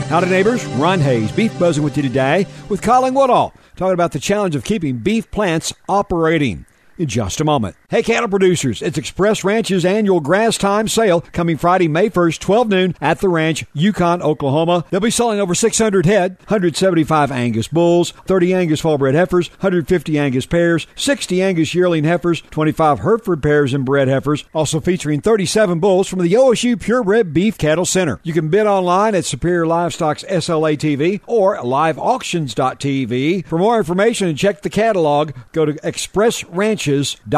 Howdy, neighbors. Ron Hayes, Beef Buzzing with you today with Colin Woodall, talking about the challenge of keeping beef plants operating. In just a moment. Hey, cattle producers, it's Express Ranch's annual Grass Time sale coming Friday, May 1st, 12 noon at the ranch, Yukon, Oklahoma. They'll be selling over 600 head, 175 Angus bulls, 30 Angus full-bred heifers, 150 Angus pairs, 60 Angus yearling heifers, 25 Hereford pairs and bred heifers, also featuring 37 bulls from the OSU Purebred Beef Cattle Center. You can bid online at Superior Livestock's SLA TV or liveauctions.tv. For more information and check the catalog, go to expressranches.com.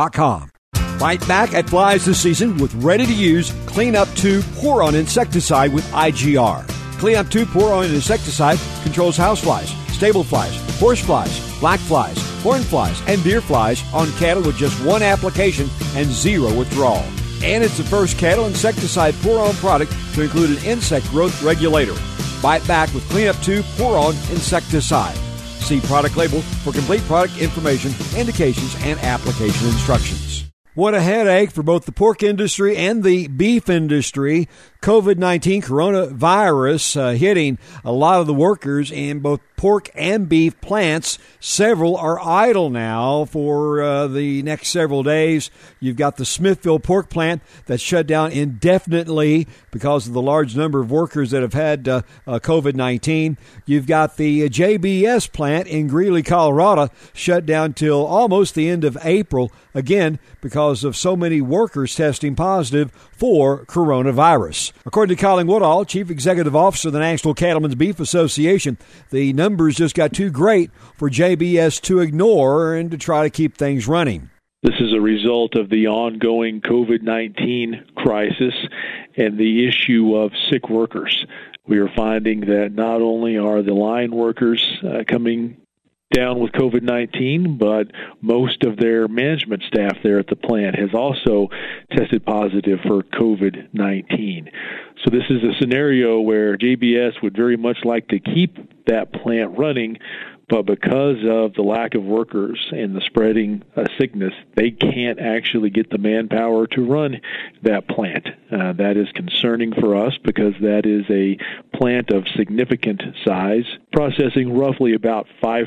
Fight back at flies this season with ready-to-use Clean Up 2 Pour-On insecticide with IGR. Clean Up 2 Pour-On insecticide controls houseflies, stable flies, horse flies, black flies, horn flies, and deer flies on cattle with just one application and zero withdrawal. And it's the first cattle insecticide pour-on product to include an insect growth regulator. Fight back with Clean Up 2 Pour-On insecticide. See product label for complete product information, indications, and application instructions. What a headache for both the pork industry and the beef industry. COVID-19 coronavirus hitting a lot of the workers in both pork and beef plants. Several are idle now for the next several days. You've got the Smithville pork plant that's shut down indefinitely because of the large number of workers that have had COVID-19. You've got the JBS plant in Greeley, Colorado, shut down till almost the end of April, again, because of so many workers testing positive for coronavirus. According to Colin Woodall, Chief Executive Officer of the National Cattlemen's Beef Association, the numbers just got too great for JBS to ignore and to try to keep things running. This is a result of the ongoing COVID-19 crisis and the issue of sick workers. We are finding that not only are the line workers coming down with COVID-19, but most of their management staff there at the plant has also tested positive for COVID-19. So this is a scenario where JBS would very much like to keep that plant running, but because of the lack of workers and the spreading sickness, they can't actually get the manpower to run that plant. That is concerning for us because that is a plant of significant size, processing roughly about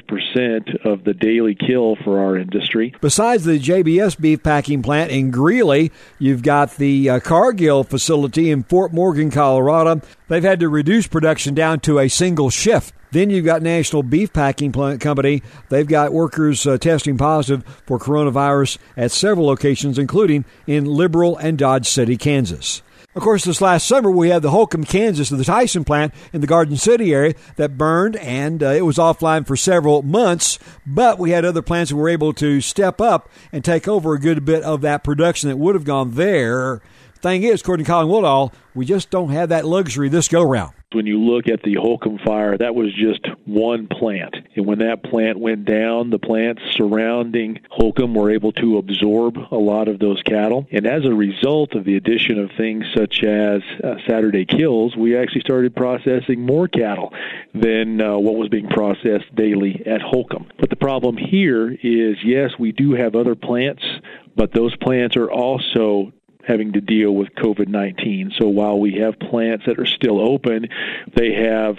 5% of the daily kill for our industry. Besides the JBS beef packing plant in Greeley, you've got the Cargill facility in Fort Morgan, Colorado. They've had to reduce production down to a single shift. Then you've got National Beef Packing Plant Company. They've got workers testing positive for coronavirus at several locations, including in Liberal and Dodge City, Kansas. Of course, this last summer, we had the Holcomb, Kansas, the Tyson plant in the Garden City area that burned, and it was offline for several months. But we had other plants that were able to step up and take over a good bit of that production that would have gone there. Thing is, according to Colin Woodall, we just don't have that luxury this go-round. When you look at the Holcomb fire, that was just one plant. And when that plant went down, the plants surrounding Holcomb were able to absorb a lot of those cattle. And as a result of the addition of things such as Saturday kills, we actually started processing more cattle than what was being processed daily at Holcomb. But the problem here is, yes, we do have other plants, but those plants are also having to deal with COVID-19. So while we have plants that are still open, they have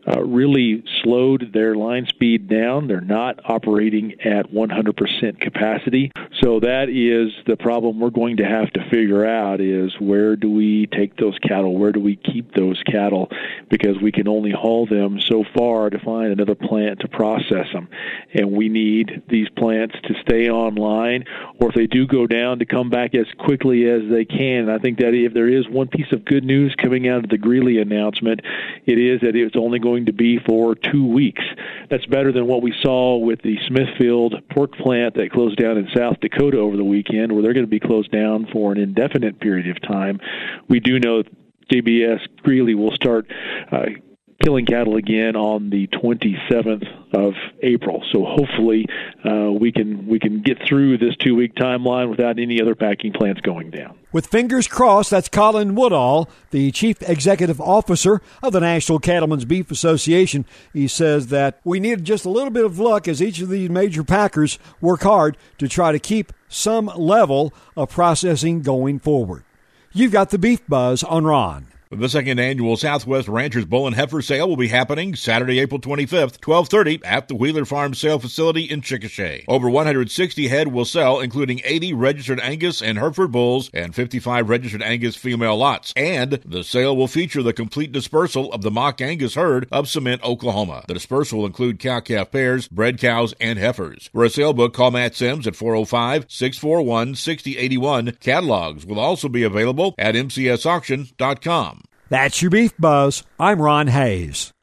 really slowed their line speed down. They're not operating at 100% capacity. So that is the problem we're going to have to figure out is where do we take those cattle? Where do we keep those cattle? Because we can only haul them so far to find another plant to process them. And we need these plants to stay online, or if they do go down, to come back as quickly as they can. And I think that if there is one piece of good news coming out of the Greeley announcement, it is that it's only going to be for 2 weeks. That's better than what we saw with the Smithfield pork plant that closed down in South Dakota over the weekend, where they're going to be closed down for an indefinite period of time. We do know JBS Greeley will start killing cattle again on the 27th of April. So hopefully we can get through this 2-week timeline without any other packing plants going down. With fingers crossed, that's Colin Woodall, the Chief Executive Officer of the National Cattlemen's Beef Association. He says that we need just a little bit of luck as each of these major packers work hard to try to keep some level of processing going forward. You've got the Beef Buzz on Ron. The second annual Southwest Ranchers Bull and Heifer Sale will be happening Saturday, April 25th, 12:30 at the Wheeler Farm Sale Facility in Chickasha. Over 160 head will sell, including 80 registered Angus and Hereford bulls and 55 registered Angus female lots. And the sale will feature the complete dispersal of the mock Angus herd of Cement, Oklahoma. The dispersal will include cow-calf pairs, bred cows, and heifers. For a sale book, call Matt Sims at 405-641-6081. Catalogs will also be available at mcsauction.com. That's your Beef Buzz. I'm Ron Hayes.